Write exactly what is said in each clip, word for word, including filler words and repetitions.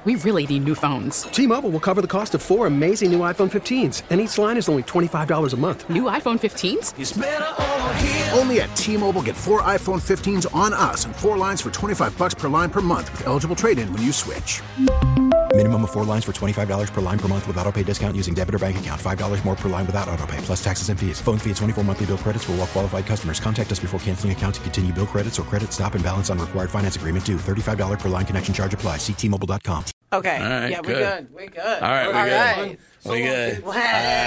we really need new phones. T-Mobile will cover the cost of four amazing new iPhone fifteens, and each line is only twenty-five dollars a month. New iPhone fifteens? It's better over here. Only at T-Mobile, get four iPhone fifteens on us and four lines for twenty-five dollars per line per month with eligible trade-in when you switch. Minimum of four lines for twenty-five dollars per line per month with autopay discount using debit or bank account. five dollars more per line without autopay, plus taxes and fees. Phone fee at twenty-four monthly bill credits for well-qualified customers. Contact us before canceling account to continue bill credits or credit stop and balance on required finance agreement due. thirty-five dollars per line connection charge applies. See T Mobile dot com. Okay. All right, yeah, we're good. good. We're good. All right, we're All good. right. We good. All All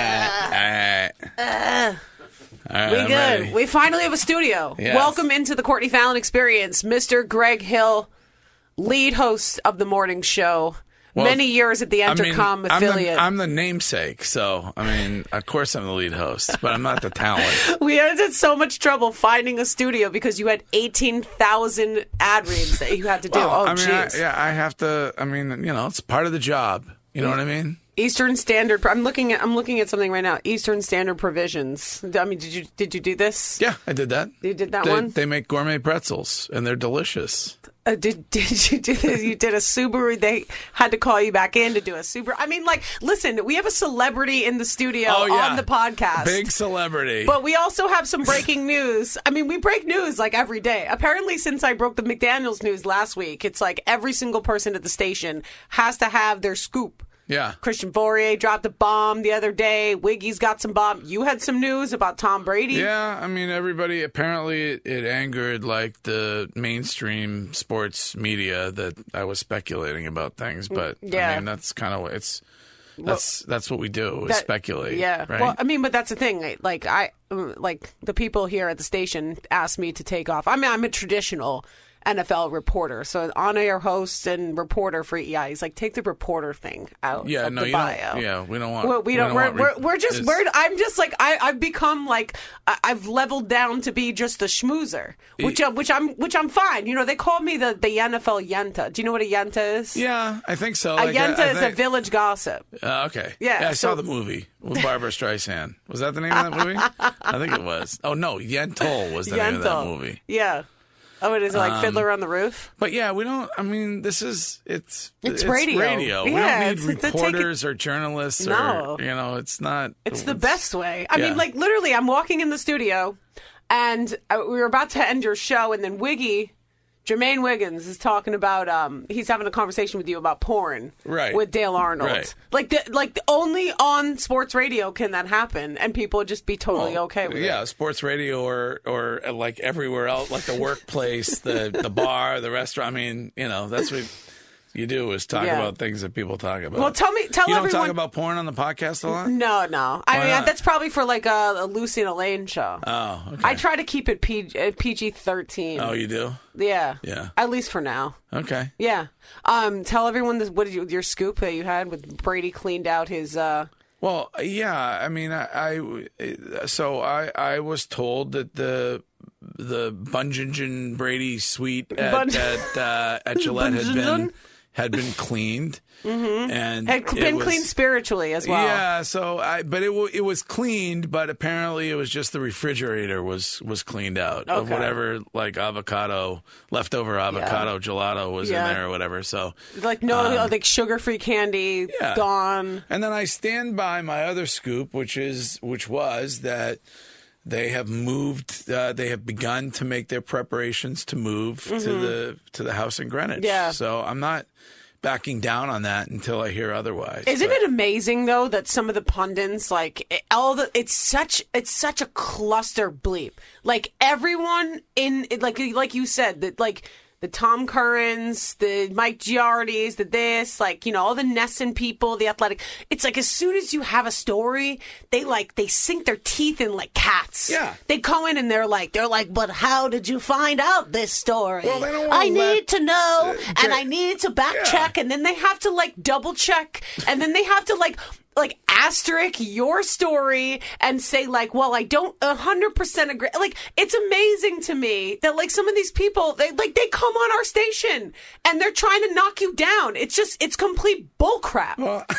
right. Uh, All right, we I'm good. ready. We finally have a studio. Yes. Welcome into the Courtney Fallon Experience, Mister Greg Hill, lead host of the morning show. Well, Many years at the Entercom I mean, I'm affiliate. the, I'm the namesake, so, I mean, of course I'm the lead host, but I'm not the talent. We had so much trouble finding a studio because you had eighteen thousand ad reads that you had to do. Well, oh, I mean, I, jeez. yeah, I have to, I mean, you know, it's part of the job. You know what I mean? Eastern Standard. I'm looking at. I'm looking at something right now. Eastern Standard provisions. I mean, did you did you do this? Yeah, I did that. You did that they, one. They make gourmet pretzels, and they're delicious. Uh, did did you do this? You did a Subaru. They had to call you back in to do a Subaru. I mean, like, listen, we have a celebrity in the studio Oh, yeah. on the podcast. Big celebrity. But we also have some breaking news. I mean, we break news like every day. Apparently, since I broke the McDaniels news last week, it's like every single person at the station has to have their scoop. Yeah. Christian Fourier dropped a bomb the other day. Wiggy's got some bomb. You had some news about Tom Brady. Yeah, I mean, everybody, apparently it, it angered, like, the mainstream sports media that I was speculating about things, but, Yeah. I mean, that's kind of, it's, that's that's what we do, is That- speculate, Yeah. right? Well, I mean, but that's the thing. Like, I, like, the people here at the station asked me to take off. I mean, I'm a traditional N F L reporter, so an on-air host and reporter for E I. He's like, take the reporter thing out yeah, of no, the you bio. don't, yeah, we don't want, Well, we don't. want we're, re- we're we're just. it's- We're. I'm just like I. I've become like I, I've leveled down to be just a schmoozer, which uh, which I'm which I'm fine. You know, they call me the the N F L Yenta. Do you know what a Yenta is? Yeah, I think so. A Like, Yenta I, I is think, a village gossip. Uh, okay. Yeah, I so- saw the movie with Barbara Streisand. Was that the name of that movie? I think it was. Oh, no, Yentl was the name of that Yentl. movie. Yeah. Oh, it is like Um, Fiddler on the Roof. But yeah, we don't, I mean, this is, it's, It's radio. radio. Yeah, we don't need it's- it's a take it- reporters or journalists No. or, you know, it's not. It's the best way. I Yeah. mean, like, literally, I'm walking in the studio, and uh, we were about to end your show, and then Wiggy, Jermaine Wiggins, is talking about, um, he's having a conversation with you about porn. Right. With Dale Arnold. Right. Like, the, like the, only on sports radio can that happen, and people would just be totally Well, okay with yeah, it. sports radio or, or uh, like everywhere else, like the workplace, the, the bar, the restaurant. I mean, you know, that's what you do is talk Yeah. about things that people talk about. Well, tell me, tell you don't everyone. talk about porn on the podcast a lot? No, no. I Why mean, not? that's probably for like a, a Lucy and Elaine show. Oh, okay. I try to keep it P G thirteen. Oh, you do? Yeah. Yeah. At least for now. Okay. Yeah. Um. Tell everyone this. What did you, your scoop that you had with Brady cleaned out his. Uh, Well, yeah. I mean, I, I so I, I was told that the the Bunjingen Brady suite at Bun- at, uh, at Gillette had been Bunjingen? had been cleaned, mm-hmm. and had it been was- cleaned spiritually as well. Yeah, so I, but it wa- it was cleaned, but apparently it was just the refrigerator was was cleaned out of Okay. whatever like avocado leftover avocado gelato was Yeah. in there or whatever. So Like no, like sugar-free candy Um, yeah. gone. And then I stand by my other scoop, which is which was that they have moved. Uh, they have begun to make their preparations to move to the to the house in Greenwich. Mm-hmm. Yeah. So I'm not backing down on that until I hear otherwise. Isn't But- it amazing though that some of the pundits like it- all the it's such it's such a cluster bleep. Like everyone in like like you said that like the Tom Currans, the Mike Giardis, the this, like, you know, all the Nesson people, the Athletic. It's like as soon as you have a story, they like they sink their teeth in like cats. Yeah. They go in and they're like they're like, but how did you find out this story? Well, they don't wanna I let- need to know, Uh, and they- I need to back Yeah. check, and then they have to like double check, and then they have to like like asterisk your story and say like, well, I don't a hundred percent agree. Like it's amazing to me that like some of these people they like they come on our station and they're trying to knock you down. It's just it's complete bullcrap. Well,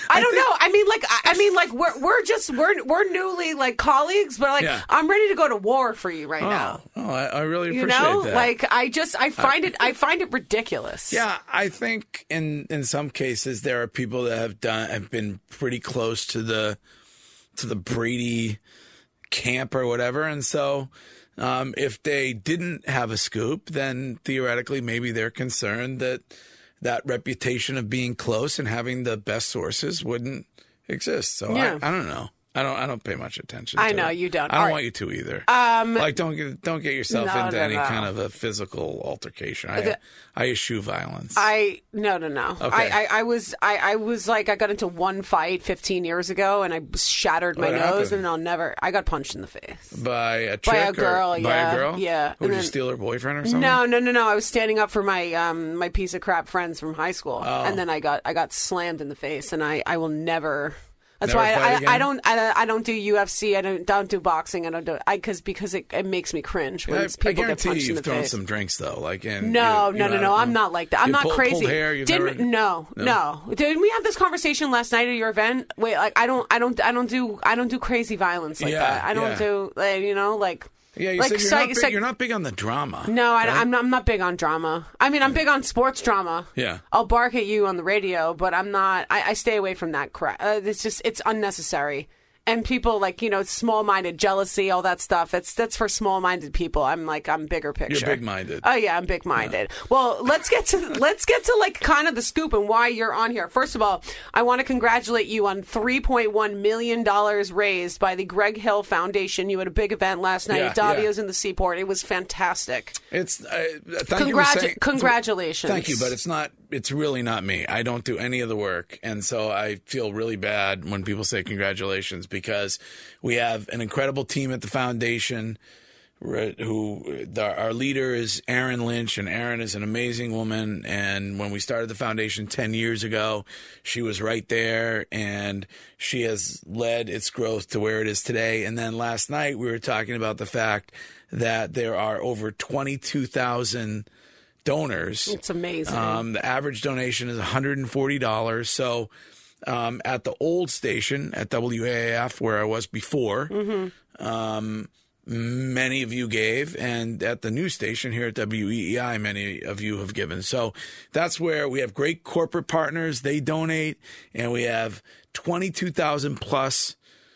I don't think, know. I mean, like, I, I mean, like, we're we're just we're we're newly like colleagues, but like, Yeah. I'm ready to go to war for you right Oh, now. oh I, I really You appreciate know, that. like, I just I find it I find it ridiculous. Yeah, I think in in some cases there are people that have done have been pretty close to the to the Brady camp or whatever, and so um, if they didn't have a scoop, then theoretically maybe they're concerned that that reputation of being close and having the best sources wouldn't exist. So Yeah. I, I don't know. I don't. I don't pay much attention. I to know it. you don't. I don't All right. want you to either. Um, like don't get don't get yourself no, into no, any no. kind of a physical altercation. I The- I eschew violence. I no no no. Okay. I, I, I was I, I was like I got into one fight fifteen years ago and I shattered my What nose happened? and I'll never. I got punched in the face. By a chick By a or- girl, by yeah, a girl? yeah. Would And you then- steal her boyfriend or something? No, no, no, no. I was standing up for my um my piece of crap friends from high school, Oh. and then I got I got slammed in the face, and I, I will never. That's Never why fight I, I, again? I don't I, I don't do U F C. I don't don't do boxing. I don't do I because because it, it makes me cringe when I, people I get guarantee punched you in you've the thrown face. some drinks though, like in No, you, no, you no, know, no. I'm not like that. I'm you not pull- pulled crazy. hair, you've Didn't never- no, No? no. Didn't we have this conversation last night at your event? Wait, like I don't, I don't, I don't do, I don't do crazy violence like Yeah, that. I don't yeah. do, like, you know, like. Yeah, you like said you're, psych- not big, psych- you're not big on the drama. No, I, right? I'm not. I'm not big on drama. I mean, I'm big on sports drama. Yeah. I'll bark at you on the radio, but I'm not. I, I stay away from that crap. Uh, it's just it's unnecessary. And people like you know small-minded jealousy, all that stuff. It's that's for small-minded people. I'm like I'm bigger picture. You're big-minded. Oh yeah, I'm big-minded. Well, let's get to let's get to like kind of the scoop and why you're on here. First of all, I want to congratulate you on three point one million dollars raised by the Greg Hill Foundation. You had a big event last night Yeah, at Davio's yeah. in the Seaport. It was fantastic. It's uh, thank you for Congratu- saying, congratulations. Thank you, but it's not. It's really not me. I don't do any of the work, and so I feel really bad when people say congratulations because we have an incredible team at the foundation. Who the, our leader is Erin Lynch, and Erin is an amazing woman. And when we started the foundation ten years ago, she was right there, and she has led its growth to where it is today. And then last night we were talking about the fact that there are over twenty-two thousand donors. It's amazing. Um, the average donation is one hundred forty dollars. So um, at the old station at W A A F, where I was before, Mm-hmm. um, many of you gave. And at the new station here at W E E I, many of you have given. So that's where we have great corporate partners. They donate. And we have twenty-two thousand plus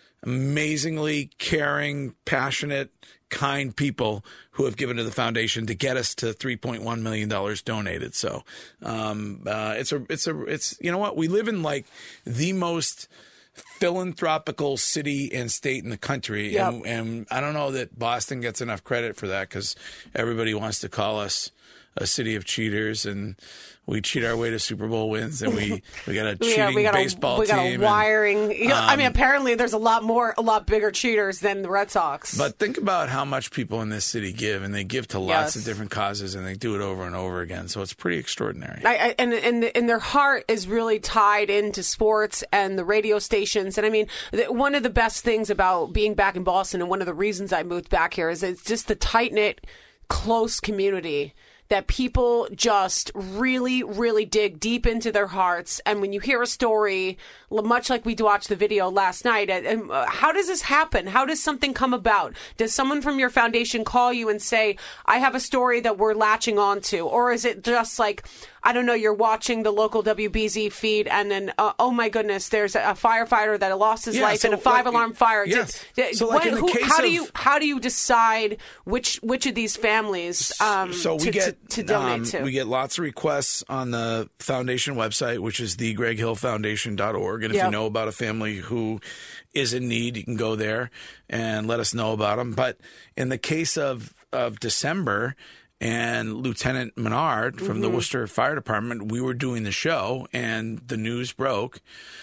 amazingly caring, passionate, kind people who have given to the foundation to get us to three point one million dollars donated. So, um, uh, it's a, it's a, it's, you know what? We live in like the most philanthropical city and state in the country. Yep. And, and I don't know that Boston gets enough credit for that because everybody wants to call us a city of cheaters, and we cheat our way to Super Bowl wins, and we, we got a We cheating got, we got baseball a, we got team. a and- wiring. you know, I mean, um, apparently there's a lot more, a lot bigger cheaters than the Red Sox. But think about how much people in this city give, and they give to lots Yes. of different causes, and they do it over and over again. So it's pretty extraordinary. I, I, and and and their heart is really tied into sports and the radio stations. And I mean, the, one of the best things about being back in Boston, and one of the reasons I moved back here, is it's just the tight knit, close community that people just really, really dig deep into their hearts. And when you hear a story, much like we watched the video last night, and uh, how does this happen? How does something come about? Does someone from your foundation call you and say, I have a story that we're latching onto? Or is it just like, I don't know, you're watching the local W B Z feed and then, uh, oh my goodness, there's a, a firefighter that lost his Yeah, life so in a five like- alarm fire. yes. Did- did- So like in the case how do of- you how do you decide which which of these families um, so we to, get to, to donate um, to? we get lots of requests on the foundation website, which is the greg hill foundation dot org. And if Yep. you know about a family who is in need, you can go there and let us know about them. But in the case of of December and Lieutenant Menard from the Worcester Fire Department, we were doing the show, and the news broke.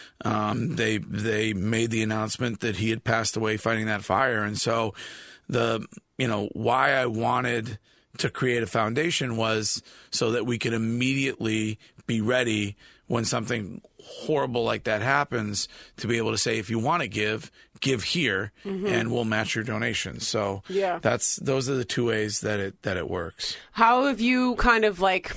Um, they they made the announcement that he had passed away fighting that fire, and so the you know why I wanted to create a foundation was so that we could immediately be ready when something horrible like that happens, to be able to say, if you want to give, give here, and we'll match your donations. So Yeah. that's those are the two ways that it that it works. How have you kind of like,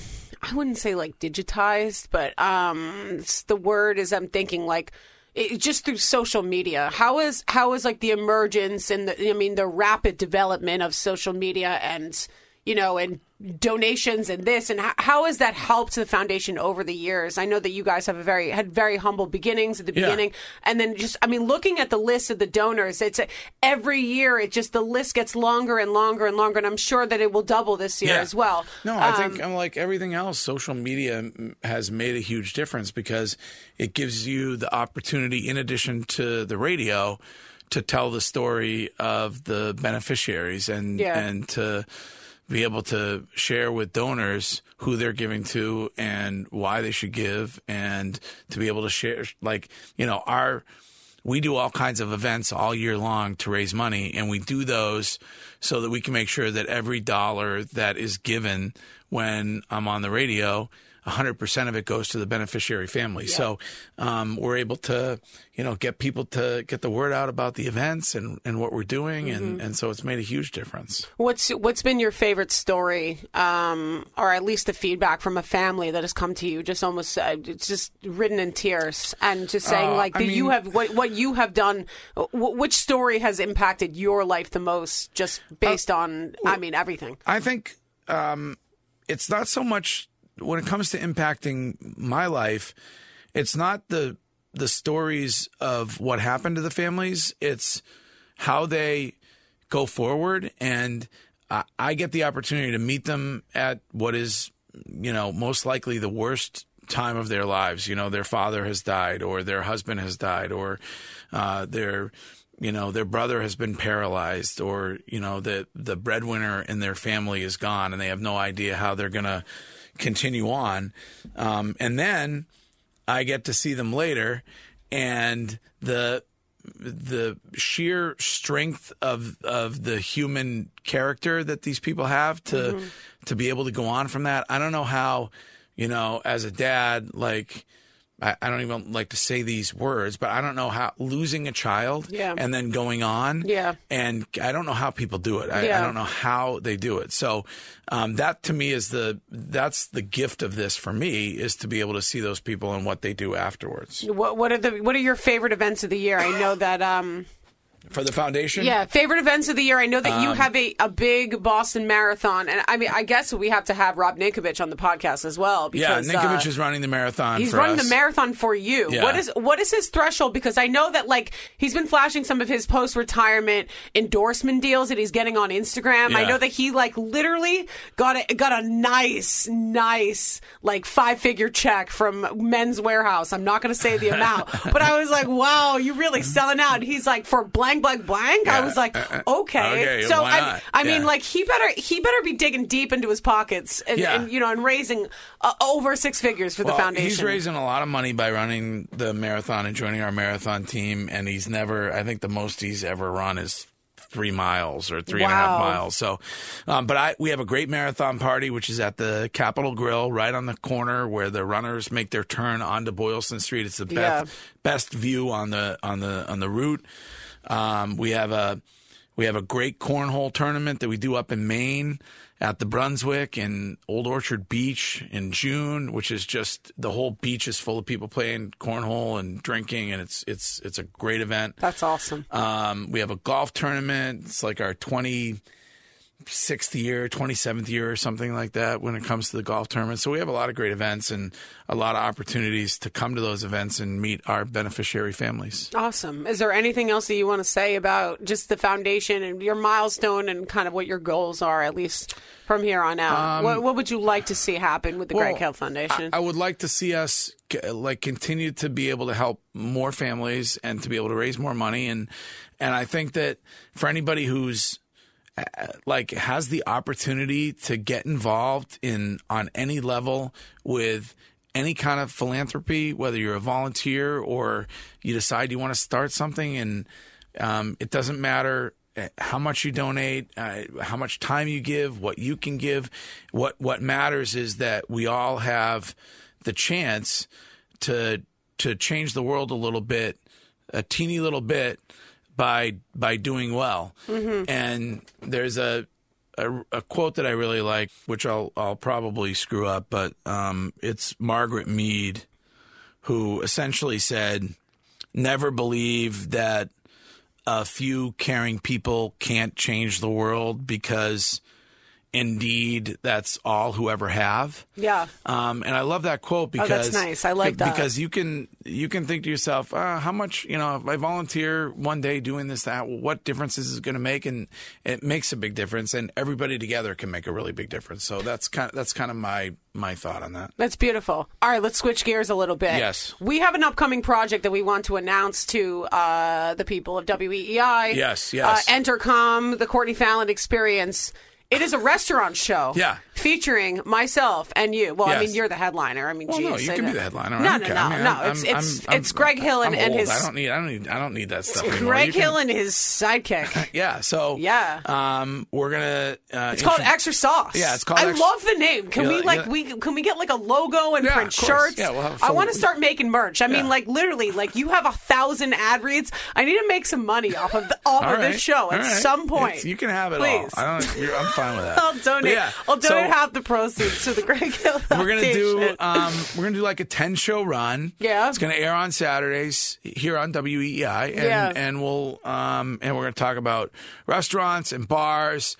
I wouldn't say like digitized, but um, it's the word is I'm thinking like it, just through social media. How is how is like the emergence and the I mean the rapid development of social media and you know and donations and this and how, how has that helped the foundation over the years? I know that you guys have a very had very humble beginnings at the Yeah. beginning, and then just I mean looking at the list of the donors, it's a, every year it just the list gets longer and longer and longer, and I'm sure that it will double this year Yeah. as well. No, I Um, think I'm like everything else. Social media m- has made a huge difference because it gives you the opportunity, in addition to the radio, to tell the story of the beneficiaries and Yeah. and to be able to share with donors who they're giving to and why they should give, and to be able to share, like, you know, our, we do all kinds of events all year long to raise money, and we do those so that we can make sure that every dollar that is given when I'm on the radio, one hundred percent of it goes to the beneficiary family. Yeah. So um, we're able to, you know, get people to get the word out about the events and, and what we're doing. Mm-hmm. And, and so it's made a huge difference. What's what's been your favorite story, um, or at least the feedback from a family that has come to you, just almost uh, it's just written in tears, and just saying Uh, like I that you mean- have what what you have done. W- which story has impacted your life the most, just based Uh, on I mean everything? I think um, it's not so much when it comes to impacting my life. It's not the the stories of what happened to the families. It's how they go forward, and I, I get the opportunity to meet them at what is, you know, most likely the worst time of their lives. You know, their father has died, or their husband has died, or uh, their you know, their brother has been paralyzed, or, you know, the, the breadwinner in their family is gone and they have no idea how they're going to continue on. Um, and then I get to see them later, and the, the sheer strength of, of the human character that these people have to, mm-hmm. to be able to go on from that. I don't know how, you know, as a dad, like, I, I don't even like to say these words, but I don't know how losing a child yeah. and then going on. Yeah. And I don't know how people do it. I, yeah. I don't know how they do it. So um, that to me is the, that's the gift of this for me, is to be able to see those people and what they do afterwards. What, what are the, what are your favorite events of the year? I know that, um, For the foundation? Yeah, favorite events of the year. I know that you Um, have a, a big Boston Marathon. And I mean, I guess we have to have Rob Ninkovich on the podcast as well. Yeah, Because, Ninkovich uh, is running the marathon He's for running us. the marathon for you. Yeah. What is what is his threshold? Because I know that like he's been flashing some of his post-retirement endorsement deals that he's getting on Instagram. I Yeah. know that he like literally got a, got a nice, nice like five-figure check from Men's Warehouse. I'm not going to say the amount, but I was like, wow, you're really selling out. And he's like, for blank, blank, blank. I was like, okay. Okay, so why I, not? I mean, Yeah. like he better he better be digging deep into his pockets and, Yeah. and you know and raising uh, over six figures for Well, the foundation. he's raising a lot of money by running the marathon and joining our marathon team, and he's never, I think the most he's ever run is three miles or three and a half Wow. miles. So, um, but I, we have a great marathon party, which is at the Capitol Grill, right on the corner where the runners make their turn onto Boylston Street. It's the best, Yeah. best view on the, on the, on the route. Um, we have a, we have a great cornhole tournament that we do up in Maine at the Brunswick and Old Orchard Beach in June, which is just, the whole beach is full of people playing cornhole and drinking, and it's it's it's a great event. That's awesome. Um, we have a golf tournament. It's like our twenty-sixth year, twenty-seventh year or something like that when it comes to the golf tournament. So we have a lot of great events and a lot of opportunities to come to those events and meet our beneficiary families. Awesome. Is there anything else that you want to say about just the foundation and your milestone and kind of what your goals are, at least from here on out? Um, what, what would you like to see happen with the Well, Greg Hale Foundation? I, I would like to see us like continue to be able to help more families and to be able to raise more money. And, and I think that for anybody who's like has the opportunity to get involved in on any level with any kind of philanthropy, whether you're a volunteer or you decide you want to start something, and um, it doesn't matter how much you donate, uh, how much time you give, what you can give. What what matters is that we all have the chance to to change the world a little bit, a teeny little bit, by by doing well. Mm-hmm. And there's a a, a quote that I really like, which I'll I'll probably screw up, but um, it's Margaret Mead, who essentially said, "Never believe that a few caring people can't change the world, because indeed that's all who ever have." Yeah. Um, and I love that quote because oh, that's nice. I like that. Because you can you can think to yourself, uh, how much, you know, if I volunteer one day doing this, that, what difference is it going to make? And it makes a big difference, and everybody together can make a really big difference. So that's kind of, that's kind of my my thought on that. That's beautiful. All right, let's switch gears a little bit. Yes. We have an upcoming project that we want to announce to uh, the people of W E E I. Yes, yes. Uh, Entercom, the Courtney Fallon Experience. It is a restaurant show. Yeah. Featuring myself and you. Well, Yes. I mean, you're the headliner. I mean, Well, geez, no, you I can know. be the headliner. No, I no, don't care. no, I mean, no. I'm- It's I'm- it's I'm- it's Greg Hill and, I'm and old. his I don't need. I don't need. I don't need that stuff anymore. Greg You can- Hill and his sidekick. Yeah. So Yeah. Um, we're gonna. Uh, It's called intro- Extra Sauce. Yeah, it's called I Extra- love the name. Can Yeah, we like yeah. we can we get like a logo and Yeah, print of course. shirts? Yeah, we'll have a I full- want to start making merch. I mean, Yeah. like literally, like you have a thousand ad reads. I need to make some money off of the, off All of right, this show all at right. some point. It's- you can have it Please. all. I don't. You're, I'm fine with that. I'll But donate. yeah, I'll donate so half the proceeds to the Greg Hill We're gonna do. Foundation. Um, we're gonna do like a ten show run. Yeah. It's gonna air on Saturdays here on W E E I, and Yeah. and we'll um and we're gonna talk about restaurants and bars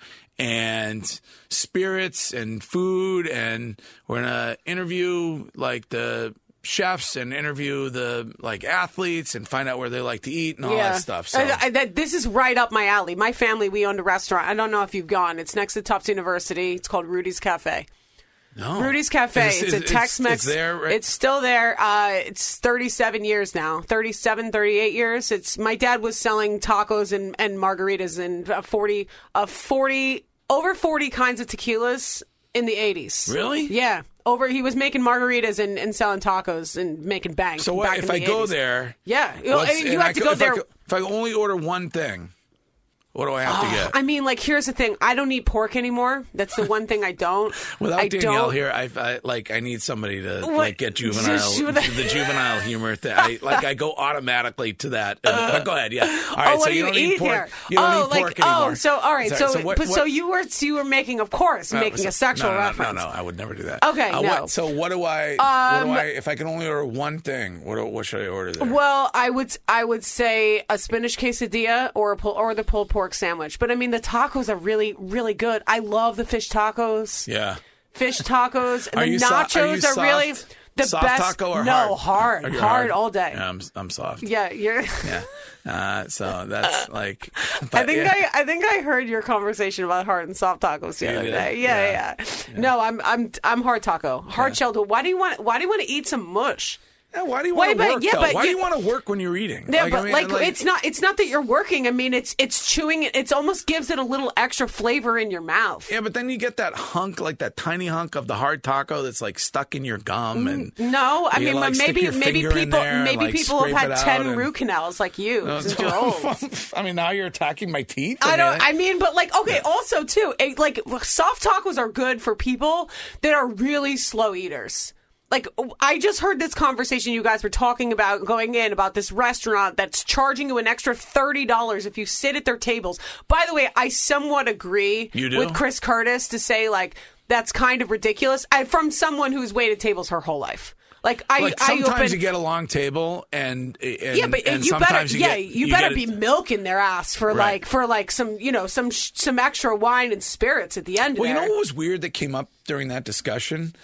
and spirits and food, and we're gonna interview like the chefs and interview the like athletes and find out where they like to eat and all that stuff. So I, I, that, this is right up my alley. My family, we owned a restaurant. I don't know if you've gone. It's next to Tufts University. It's called Rudy's Cafe. no. Rudy's Cafe. Is this- it's a is- Tex-Mex. It's there. Right? It's still there. Uh, it's thirty-seven years now. thirty-seven, thirty-eight years. It's my dad was selling tacos and, and margaritas and uh, forty, uh, forty, over forty kinds of tequilas in the eighties. Really? Yeah. Over, he was making margaritas and, and selling tacos and making bank. So what back if in I the go eighties. there? Yeah, you, What's- you and have I to co- go if there. I, co- if I only order one thing, what do I have to get? I mean, like, here's the thing. I don't eat pork anymore. That's the one thing I don't. Without I Danielle don't. here, I, I like I need somebody to What? like get juvenile, Just juvenile- the juvenile humor. Thing. I like I go automatically to that. Uh, but go ahead, yeah. All right, oh, what so do you you don't eat eat pork. here? You don't oh, eat like pork oh, anymore. so all right, Sorry, so what- but, so what- you were you were making, of course, uh, making so- a sexual no, no, no, reference. No, no, I would never do that. Okay, uh, no. What, so what do I? what Um, do I? If I can only order one thing, what do, what should I order there? Well, I would I would say a spinach quesadilla or a pull, or the pulled pork sandwich. But I mean, the tacos are really really good. I love the fish tacos. yeah. Fish tacos. Are the you so- nachos are you are really soft? the soft best. taco or no, hard? hard, Are you hard, all day. Yeah, I'm I'm soft. Yeah, you're. Yeah. Uh, so that's like. I but, think yeah. I, I think I heard your conversation about hard and soft tacos the You other did? day. Yeah, Yeah. yeah, No, I'm I'm I'm hard taco, hard shelled. Why do you want Why do you want to eat some mush? Yeah, why do you Why, want to but- work? yeah, though? but Why do you- you want to work when you're eating? Yeah, I but mean, like, it's not it's not that you're working. I mean, it's it's chewing. It's almost gives it a little extra flavor in your mouth. Yeah, but then you get that hunk, like that tiny hunk of the hard taco that's like stuck in your gum, and No, I you, mean, like, stick maybe your maybe finger in people there and, maybe like, people have scrape had it ten out and- root canals like you since you're old. I mean, now you're attacking my teeth. I don't. mean, I mean, but like, okay. Also, too, eh, like soft tacos are good for people that are really slow eaters. Like, I just heard this conversation you guys were talking about going in about this restaurant that's charging you an extra thirty dollars if you sit at their tables. By the way, I somewhat agree You do? with Chris Curtis to say like that's kind of ridiculous. I, from someone who's waited tables her whole life. Like I, like I sometimes open, you get a long table, and, and yeah, but and you better, sometimes you yeah, get, you, you better get be it- milking their ass for Right. like for like some you know some sh- some extra wine and spirits at the end. Well, you there. know what was weird that came up during that discussion?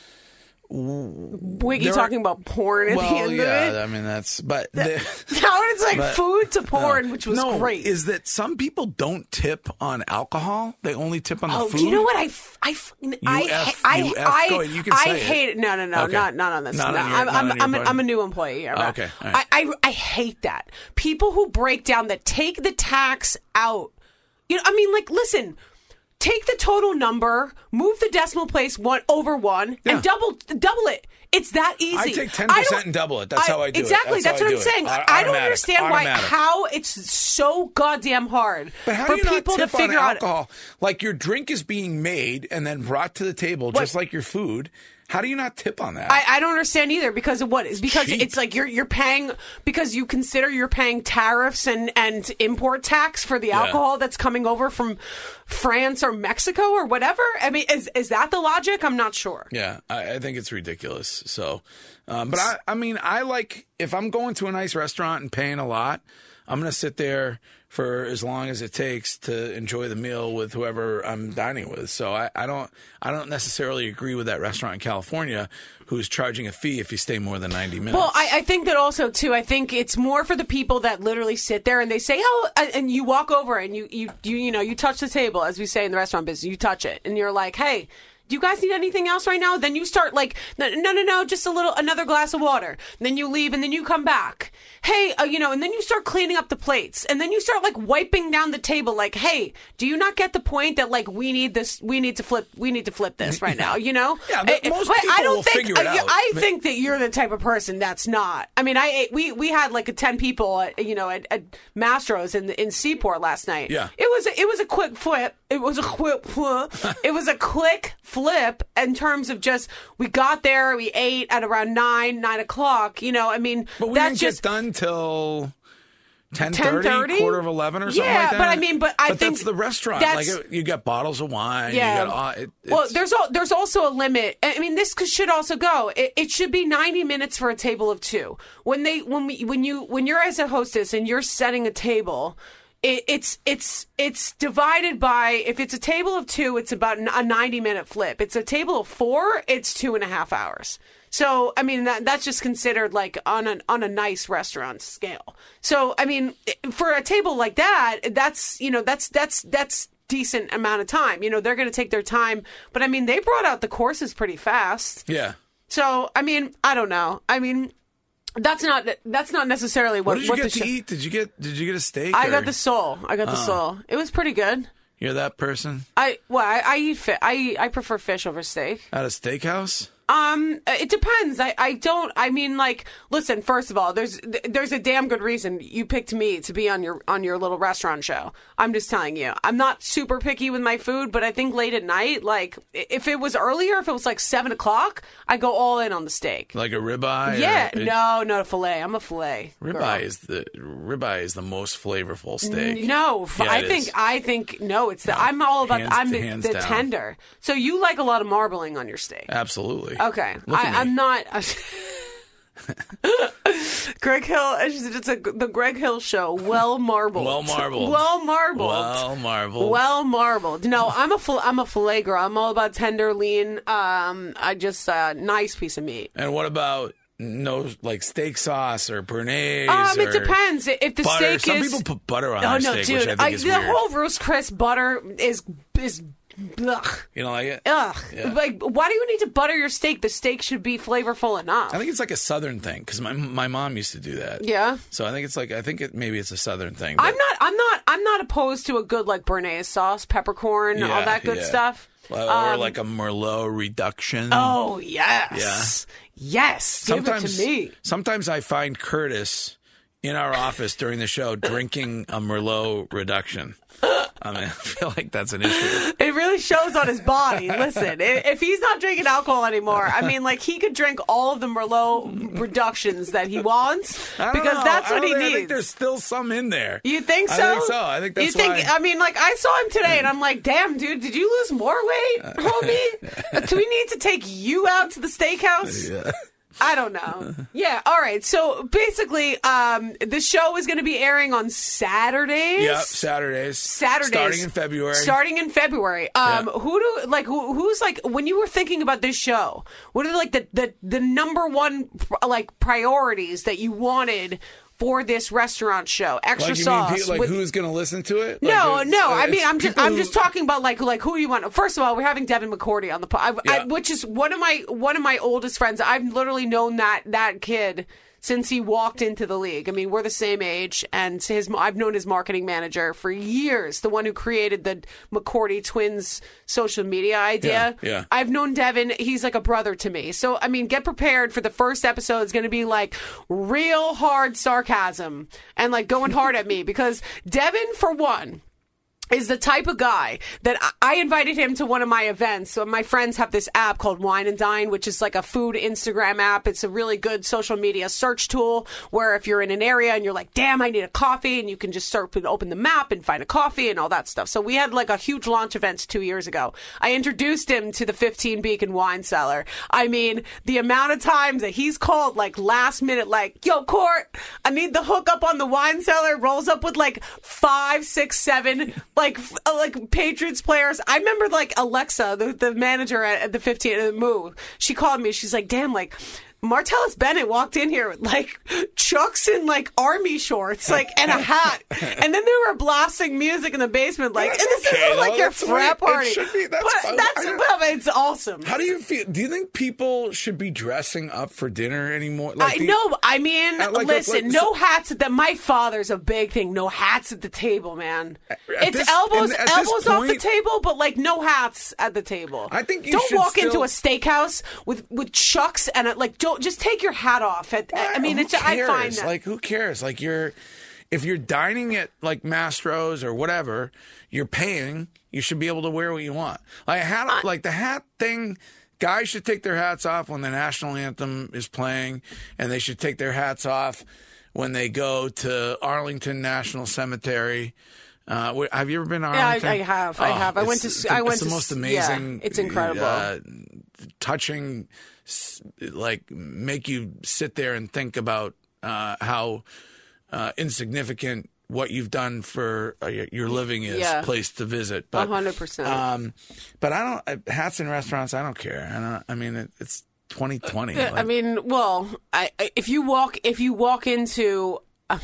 Wait, you there talking are- about porn at the Well, end yeah, of it? I mean that's but. the- How it's like But- food to porn, which was no, great. is that some people don't tip on alcohol? They only tip on the Oh, food. do you know what I, f- I, f- I, F- I, you F- I, go ahead, you can I say it. hate it. No, no, no, Okay. not, not on this. Not no, on your- I'm, not I'm, on your I'm, a, part. I'm a new employee. Oh, okay, all right. I, I, I hate that. People who break down that take the tax out. You know, I mean, like, listen. Take the total number, move the decimal place one over one, Yeah. and double double it. It's that easy. I take ten I percent don't- and double it. That's how I do it. exactly, That's That's, how I what I'm do it. saying. Au- I don't automatic, understand why automatic. how it's so goddamn hard But how for do you people not tip to figure on out. alcohol? Like your drink is being made and then brought to the table, just like your food. How do you not tip on that? I, I don't understand either because of what? It's because Cheap. it's like you're you're paying because you consider you're paying tariffs and, and import tax for the Yeah. alcohol that's coming over from France or Mexico or whatever. I mean, is is that the logic? I'm not sure. Yeah, I, I think it's ridiculous. So, um, but I, I mean, I like if I'm going to a nice restaurant and paying a lot, I'm going to sit there for as long as it takes to enjoy the meal with whoever I'm dining with. So I, I don't, I don't necessarily agree with that restaurant in California who's charging a fee if you stay more than ninety minutes. Well, I, I think that also too. I think it's more for the people that literally sit there and they say, "Oh," and you walk over and you you you you know you touch the table, as we say in the restaurant business. You touch it and you're like, "Hey, do you guys need anything else right now?" Then you start like, no, no, no, no, just a little, another glass of water. And then you leave and then you come back. Hey, uh, you know, and then you start cleaning up the plates. And then you start like wiping down the table like, hey, do you not get the point that like we need this, we need to flip, we need to flip this right now, you know? Yeah, but I, most but people I don't will think, figure it I, out. I think that you're the type of person that's not. I mean, I we we had like a ten people, at, you know, at, at Mastro's in in Seaport last night. Yeah. It was a, it was a quick flip. It was a quick flip. It was a quick flip in terms of just we got there, we ate at around nine, nine o'clock. You know, I mean, but we that's didn't just get done till ten ten thirty, thirty, quarter of eleven, or something Yeah, like that. but I mean, but I but think that's the restaurant. that's- Like it, you got bottles of wine. Yeah. You got all, it, Well, it's- there's al- there's also a limit. I mean, this could, should also go. It, it should be ninety minutes for a table of two. When they when we when you when you're as a hostess and you're setting a table, it, it's it's it's divided by, if it's a table of two, it's about a ninety minute flip. It's a table of four, it's two and a half hours. So, I mean, that, that's just considered like on a, on a nice restaurant scale. So, I mean, for a table like that, that's, you know, that's, that's, that's decent amount of time. You know, they're going to take their time. But I mean, they brought out the courses pretty fast. yeah. So, I mean, I don't know. I mean, that's not, that's not necessarily what, What did you what get the to show- eat? Did you get Did you get a steak? I or- got the sole. I got the sole. It was pretty good. You're that person I, well, I, I eat fish. I, eat- I prefer fish over steak. at a steakhouse. Um, it depends. I, I don't. I mean, like, listen. First of all, there's there's a damn good reason you picked me to be on your on your little restaurant show. I'm just telling you. I'm not super picky with my food, but I think late at night, like if it was earlier, if it was like seven o'clock, I go all in on the steak. Like a ribeye? Yeah, or, no, no fillet. I'm a fillet. girl. Ribeye is the ribeye is the most flavorful steak. No, f- Yeah, I it think is. I think no. It's the I'm all about. Hands- I'm the, hands the down. tender. So you like a lot of marbling on your steak. Absolutely. Okay, Look at I, me. I'm not. Greg Hill, it's it's a, the Greg Hill show. Well marbled. Well marbled. Well marbled. Well marbled. Well marbled. No, I'm a fil- I'm a fillet girl. I'm all about tender, lean. Um, I just uh, nice piece of meat. And what about no like steak sauce or béarnaise? Um, it or depends. If the butter. steak Some is. people put butter on Oh their no, steak, dude! which I think I, is the weird. whole Roost Chris butter is is. Ugh. You don't like it? Ugh. Yeah. Like, why do you need to butter your steak? The steak should be flavorful enough. I think it's like a southern thing because my my mom used to do that. Yeah. So I think it's like I think it maybe it's a southern thing. I'm but- not. I'm not. I'm not opposed to a good like béarnaise sauce, peppercorn, all Yeah, that good yeah. stuff. Well, or Um, like a Merlot reduction. Oh yes, yes. Give it to me. Sometimes I find Curtis in our office during the show drinking a Merlot reduction. I mean, I feel like that's an issue. It really shows on his body. Listen, i- if he's not drinking alcohol anymore, I mean, like he could drink all of the Merlot reductions that he wants I don't because know. that's I what don't he think- needs. I think there's still some in there. You think I so? think so. I think that's you think, why. I mean, like I saw him today, and I'm like, "Damn, dude, did you lose more weight, homie? Do we need to take you out to the steakhouse?" Yeah. I don't know. Yeah. All right. So basically, um, the show is going to be airing on Saturdays. Yep, Saturdays. Saturdays. Starting in February. Starting in February. Um, Yeah. who do like who, who's like when you were thinking about this show? What are like the the the number one like priorities that you wanted for this restaurant show? Extra Like, you sauce. mean, pe- like with- who's going to listen to it? no, Like, no. uh, I mean, it's I'm just, people I'm who- just talking about like, like who you want. First of all, we're having Devin McCourty on the, po- I, I, Yeah. which is one of my, one of my oldest friends. I've literally known that that kid since he walked into the league. I mean, we're the same age, and his, I've known his marketing manager for years. The one who created the McCourty twins social media idea. Yeah, yeah. I've known Devin. He's like a brother to me. So, I mean, get prepared for the first episode. It's going to be like real hard sarcasm and like going hard at me because Devin, for one, is the type of guy that I, I invited him to one of my events. So my friends have this app called Wine and Dine, which is like a food Instagram app. It's a really good social media search tool where if you're in an area and you're like, damn, I need a coffee, and you can just start and open the map and find a coffee and all that stuff. So we had like a huge launch event two years ago. I introduced him to the fifteen Beacon Wine Cellar. I mean, the amount of times that he's called like last minute, like, yo, Court, I need the hookup on the wine cellar, rolls up with like five, six, seven like like Patriots players. I remember like Alexa, the, the manager at, at the fifteen, uh, Moo, she called me. She's like, damn, like Martellus Bennett walked in here with like Chucks and like army shorts, like, and a hat, and then they were blasting music in the basement, like, That's and this okay, is like though. your That's the way frat it party. should be. That's but fine. that's I- well, it's awesome. How do you feel? Do you think people should be dressing up for dinner anymore? Like I the- know. I mean, Uh, like- listen, like- no hats at the. My father's a big thing. No hats at the table, man. At It's this- elbows, and at this elbows off the point- table, but like no hats at the table. I think you don't should walk into still- a steakhouse with with Chucks and a, like don't just take your hat off. At, I mean, Who it's I cares? find that. Like, who cares? Like, you're if you're dining at like Mastro's or whatever, you're paying. You should be able to wear what you want. Like a hat, like the hat thing. Guys should take their hats off when the national anthem is playing, and they should take their hats off when they go to Arlington National Cemetery. Uh, wh- have you ever been to Yeah, I- Arlington? I have. I have. I went it's- to- I it's went the to- most yeah, amazing. it's incredible. Uh, touching, s- like make you sit there and think about uh, how uh, insignificant what you've done for uh, your your living is. Yeah. Place to visit, but A hundred percent. Um, but I don't uh, hats in restaurants. I don't care. I don't. I mean, it, it's twenty twenty. I Like, mean, well, I, I, if you walk if you walk into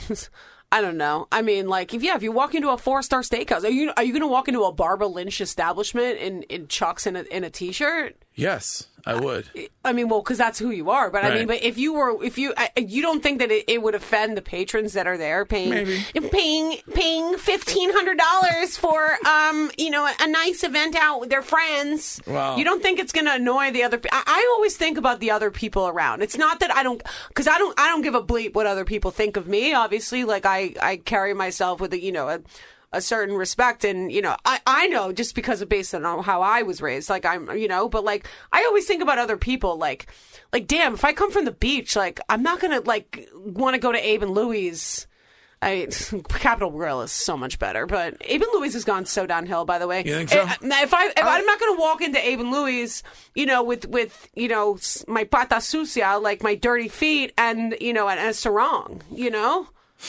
I don't know. I mean, like, if yeah, if you walk into a four star steakhouse, are you are you going to walk into a Barbara Lynch establishment in, in Chucks and a, in a t shirt? yes, I would. I mean, well, because that's who you are. But I mean, Right. but if you were, if you, I, you don't think that it, it would offend the patrons that are there paying, Maybe. paying, paying fifteen hundred dollars for, um, you know, a nice event out with their friends. Wow. You don't think it's going to annoy the other? I, I always think about the other people around. It's not that I don't, because I don't, I don't give a bleep what other people think of me. Obviously, like I, I carry myself with a, you know, a. a certain respect, and you know, I, I know just because of based on how I was raised, like I'm, you know, but like I always think about other people, like, like damn, if I come from the beach, like I'm not gonna like want to go to Abe and Louie's. I Capital Grill is so much better, but Abe and Louie's has gone so downhill. By the way, You think so? If, if I, if I'm not gonna walk into Abe and Louie's, you know, with with you know my pata sucia, like my dirty feet, and you know, and a sarong, you know.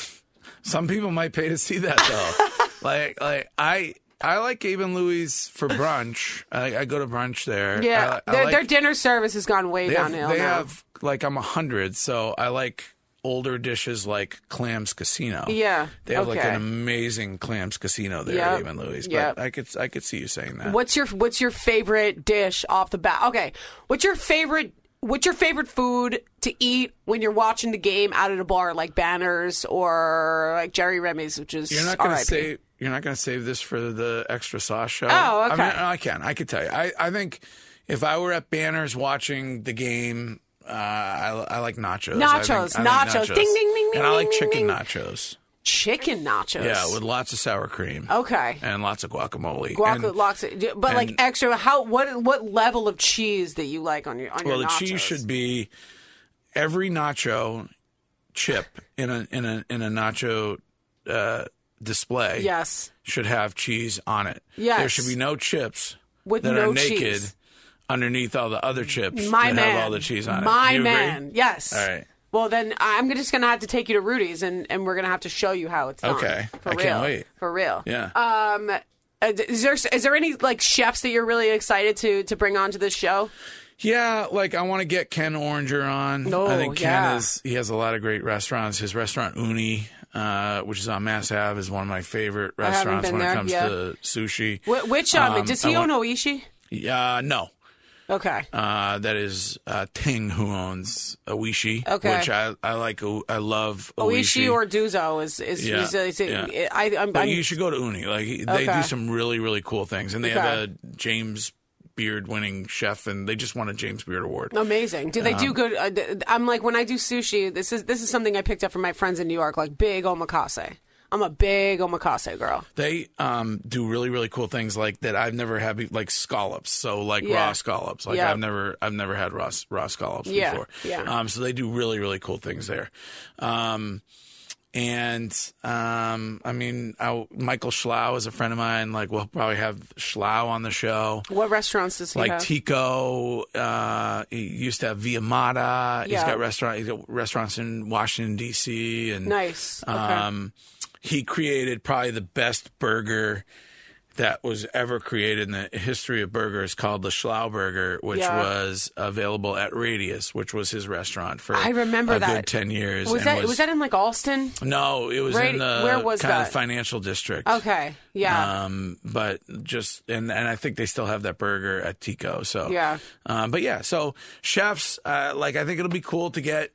Some people might pay to see that though. like, like I, I like Abe and Louie's for brunch. I, I go to brunch there. Yeah, I, I their, like, their dinner service has gone way they have, downhill they now. have like I'm a hundred, so I like older dishes like Clams Casino. Yeah, they have like okay. an amazing Clams Casino there Yep, at Abe and Louie's. But yep. I could, I could see you saying that. What's your What's your favorite dish off the bat? Okay, what's your favorite What's your favorite food to eat when you're watching the game out at a bar, like Banners or like Jerry Remy's, which is You're not going R I to P. save. You're not going to save this for the extra sauce show. Oh, okay. I mean, I can. I could tell you. I, I think if I were at Banners watching the game, uh, I, I like nachos. I think- Nachos, I think nachos. Ding, ding, ding, ding, And I like ding, ding, chicken ding. nachos. chicken nachos. Yeah, with lots of sour cream. Okay. And lots of guacamole. Guac- And- lots of, but like and- extra. How what what level of cheese that you like on your on well, your the nachos? cheese should be every nacho chip in a in a in a nacho uh, display. Yes. should have cheese on it. Yes. There should be no chips With that no are naked cheese. underneath all the other chips My that man. have all the cheese on it. My You agree? man. Yes. All right. Well, then I'm just going to have to take you to Rudy's, and, and we're going to have to show you how it's done. Okay. For I real. can't wait. For real. Yeah. Um, uh, is there is there any like chefs that you're really excited to to bring onto this show? Yeah, like I want to get Ken Oranger on. Oh, I think Ken yeah. is he has a lot of great restaurants. His restaurant Uni, uh, which is on Mass Ave, is one of my favorite haven't restaurants been when there, it comes yeah. to sushi. Wh- which um, Um, does I he own want- Oishi? Yeah, no. Okay. Uh, that is uh, Ting who owns Oishi, Okay. which I I like. O- I love Oishi. Oishi or Duzo is is, Yeah, is, is, is yeah. I, I'm, But I'm you should go to Uni. Like they Okay. do some really really cool things, and they have Okay. a James Beard winning chef, and they just won a James Beard award. amazing. Do they Um, do good? Uh, d- I'm like when I do sushi. This is this is something I picked up from my friends in New York, like big omakase. I'm a big omakase girl. They um, do really, really cool things like that I've never had, be- like scallops. So like Yeah. raw scallops. Like Yeah. I've never, I've never had raw raw scallops Yeah, before. yeah. Um, so they do really, really cool things there. Um, and um, I mean, I, Michael Schlau is a friend of mine. Like we'll probably have Schlau on the show. What restaurants does he Like have? Tico, uh, he used to have Via Mata. He's Yeah. got restaurant, he's got restaurants in Washington D C and Nice. Okay. um, he created probably the best burger that was ever created in the history of burgers, called the Schlau Burger, which Yeah. was available at Radius, which was his restaurant for I remember a that. good ten years. was and that was, that in like Alston? No, it was Right- in the where was kind that? of financial district. Okay. Yeah. Um, but just and and I think they still have that burger at Tico. So Yeah. Um, but yeah, so chefs, uh, like I think it'll be cool to get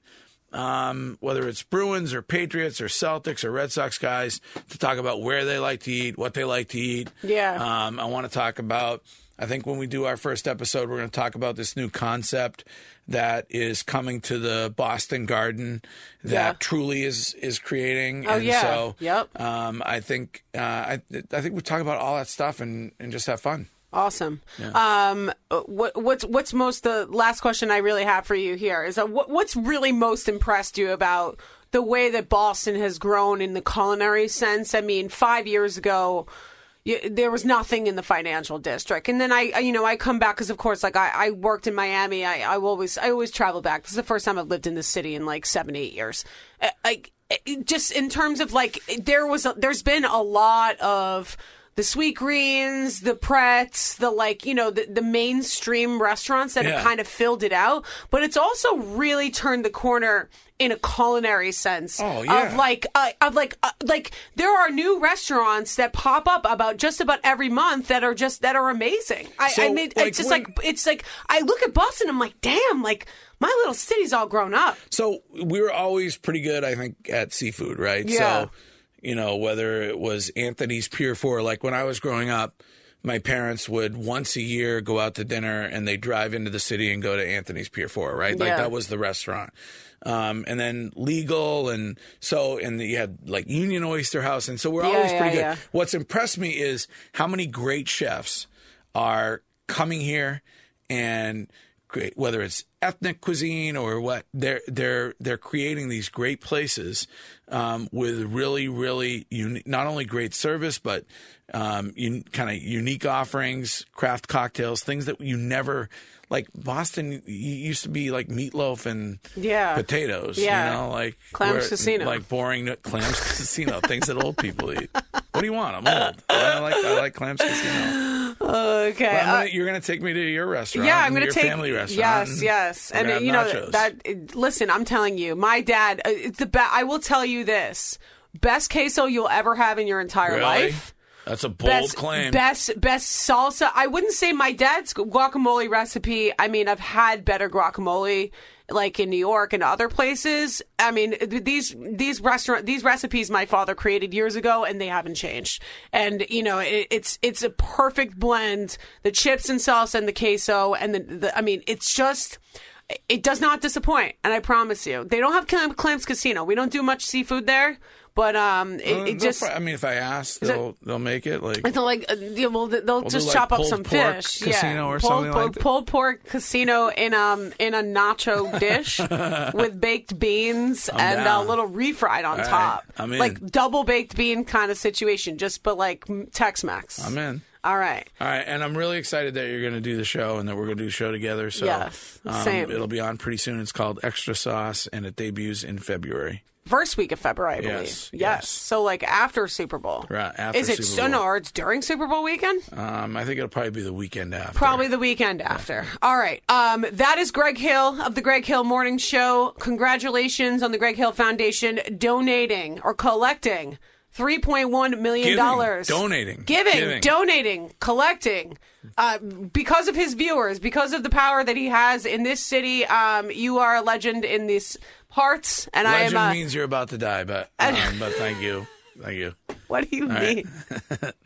um, whether it's Bruins or Patriots or Celtics or Red Sox guys to talk about where they like to eat, what they like to eat. Yeah. Um, I want to talk about. I think when we do our first episode, we're going to talk about this new concept that is coming to the Boston Garden that Yeah. Truly is is creating. Oh, and yeah. So Yep. um, I think uh, I I think we talk about all that stuff and, and just have fun. Awesome. Um, what, what's what's most the last question I really have for you here is uh, what, what's really most impressed you about the way that Boston has grown in the culinary sense? I mean, five years ago, y there was nothing in the financial district, and then I, I you know, I come back because of course, like I, I worked in Miami. I, I always I always travel back. This is the first time I've lived in this city in like seven eight years. Uh, Like just in terms of like there was a, there's been a lot of the Sweet Greens, the Pretz, the like, you know, the, the mainstream restaurants that Yeah. have kind of filled it out. But it's also really turned the corner in a culinary sense. Oh, yeah. Of like, uh, of like, uh, like there are new restaurants that pop up about just about every month that are just that are amazing. I, So, I mean, like, it's just when- like it's like I look at Boston, I'm like, damn, like my little city's all grown up. So we were always pretty good, I think, at seafood, right? Yeah. So, you know, whether it was Anthony's Pier four, like when I was growing up, my parents would once a year go out to dinner and they drive into the city and go to Anthony's Pier four, right? Like Yeah. that was the restaurant. Um, and then Legal, and so, and you had like Union Oyster House. And so we're Yeah, always yeah, pretty good. yeah. What's impressed me is how many great chefs are coming here and great, whether it's ethnic cuisine or what, they're they're they're creating these great places um, with really really uni- not only great service but um, un- kind of unique offerings, craft cocktails, things that you never like. Boston used to be like meatloaf and Yeah. potatoes, Yeah. you know, like Clams where- Casino. like boring Clams Casino, things that old people eat. What do you want? I'm old. I like I like Clams Casino. Okay. Well, I'm uh, gonna, you're going to take me to your restaurant. Yeah, I'm and going to your take family restaurant. Yes, and yes, we're and gonna uh, have you know nachos. that. uh, Listen, I'm telling you, my dad. Uh, it's the best. I will tell you this: best queso you'll ever have in your entire Really? life. That's a bold Best, claim. best, best salsa. I wouldn't say my dad's guacamole recipe. I mean, I've had better guacamole, like in New York and other places. I mean, th- these these restaurant these recipes my father created years ago, and they haven't changed. And you know, it, it's it's a perfect blend: the chips and salsa and the queso, and the, the I mean, it's just. It does not disappoint, and I promise you, they don't have Clam- Clams Casino. We don't do much seafood there, but um, it, Uh, it they'll just. pro- I mean, if I ask, they'll they'll make it. Like It's like uh, yeah, well, they'll do, just like, chop up pulled some pork fish, casino yeah, or pulled, something pulled, like that. pulled pork casino in um in a nacho dish with baked beans and down. a little refried on right, top, I'm in. like double baked bean kind of situation, just but like Tex-Mex. I'm in. All right. All right, and I'm really excited that you're going to do the show and that we're going to do the show together. So Yes, um, same. It'll be on pretty soon. It's called Extra Sauce, and it debuts in February. First week of February, I believe. Yes, Yes. yes. So like after Super Bowl. Right, after Is it Super so? Bowl. No, or it's during Super Bowl weekend? Um, I think it'll probably be the weekend after. Probably the weekend after. All right. Um, that is Greg Hill of the Greg Hill Morning Show. Congratulations on the Greg Hill Foundation donating or collecting three point one million dollars. Giving, donating. Giving, Giving. donating, collecting. Uh, because of his viewers, because of the power that he has in this city, um, you are a legend in these parts. And Legend I am a, means you're about to die, but um, but thank you, thank you. what do you All mean? right.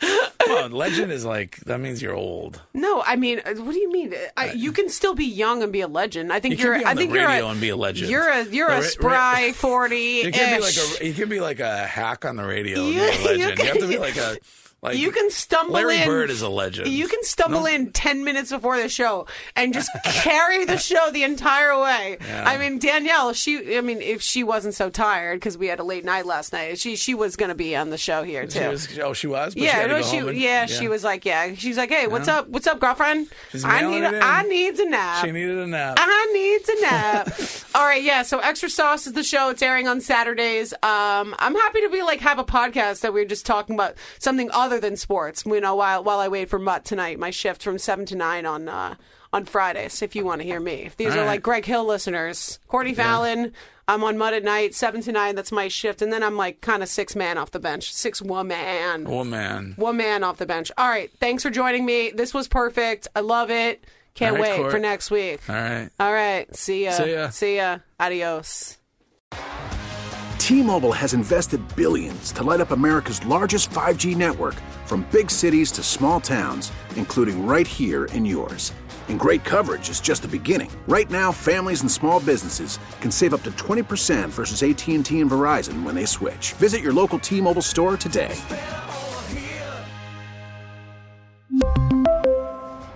Well, legend is like, that means you're old. No, I mean, what do you mean? I, you can still be young and be a legend. I think You you're. can be on I the think you're radio a, and be a legend. You're a you're Ra- a ra- spry forty. You can be like a you can be like a hack on the radio and You- be a legend. you You, can- have to be like a like You can stumble Larry in. Bird is a legend. You can stumble No? in ten minutes before the show and just carry the show the entire way. Yeah. I mean, Danielle, she. I mean, if she wasn't so tired because we had a late night last night, she she was going to be on the show here too. She was, oh, she was. But she Yeah, had to no, go she, home and- yeah, she was like, yeah, she's like, hey, what's up, what's up, girlfriend? She's I mailing need, it a, in. I needs a nap. She needed a nap. I needs a nap. All right, yeah. So Extra Sauce is the show. It's airing on Saturdays. Um, I'm happy to be like have a podcast that we're just talking about something other than sports. You know, while while I wait for Mutt tonight, my shift from seven to nine on uh, on Fridays. If you want to hear me, if these All are right. like Greg Hill listeners, Courtney Fallon. I'm on Mutt at night, seven to nine. That's my shift, and then I'm like kind of six man off the bench, six woman. Oh man. One man off the bench. All right. Thanks for joining me. This was perfect. I love it. Can't All right, wait Court. for next week. All right. All right. See ya. See ya. See ya. Adios. T-Mobile has invested billions to light up America's largest five G network, from big cities to small towns, including right here in yours. And great coverage is just the beginning. Right now, families and small businesses can save up to twenty percent versus A T and T and Verizon when they switch. Visit your local T-Mobile store today.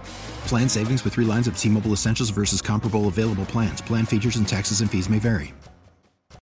Plan savings with three lines of T-Mobile Essentials versus comparable available plans. Plan features and taxes and fees may vary.